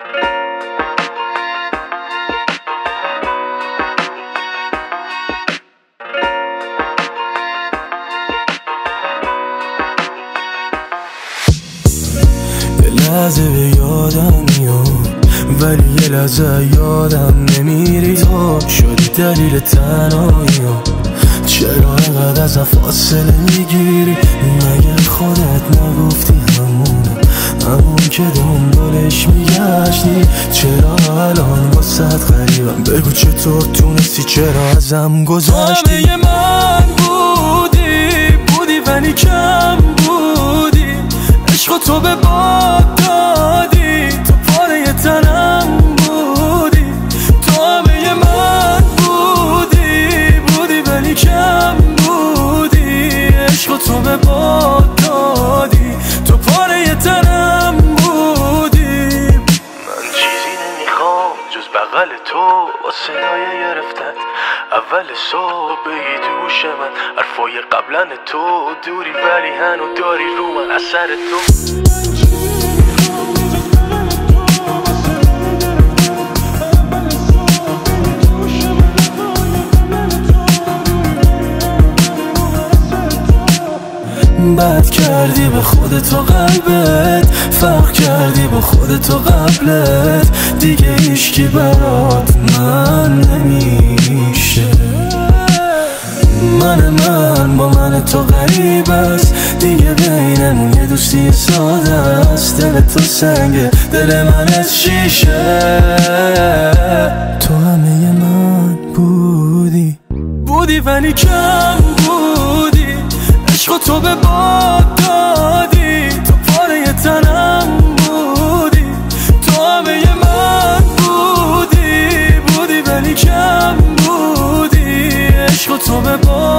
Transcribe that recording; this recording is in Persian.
لحظه به یادم میاد ولی یه لحظه یادم نمیری. تو شدی دلیل تنهایی‌ام، چرا اینقدر ازم فاصله میگیری؟ مگه خودت نگفتی همون که دنبالش میگشتی؟ چرا الان واسه غریبم؟ بگو چطور تونستی، چرا ازم گذشتی؟ همه من بودی ولی کم بودی، عشق تو به باد دادی، تو پاره تنم بودی. تو همه من بودی ولی کم بودی، عشق تو به باد دادی، تو پاره تنم بودی. من چیزی نمیخوام جز بغل تو با صدای گرفتت اول صبح بگی تو گوش من حرفای قبلن تو دوری ولی هنو داری رو من اثر تو. بد کردی به خودت و قلبت، فرق کردی با خودت و قبلت، دیگه هیچکی برات من نمیشه. من با من تو غریب است، دیگه بینمون یه دوستی ساده است. دل تو سنگه، دل من از شیشه. تو همه من بودی ولی کم بودی، عشق تو به باد دادی، تو پاره تنم بودی. تو همه من بودی ولی کم بودی، عشق تو به باد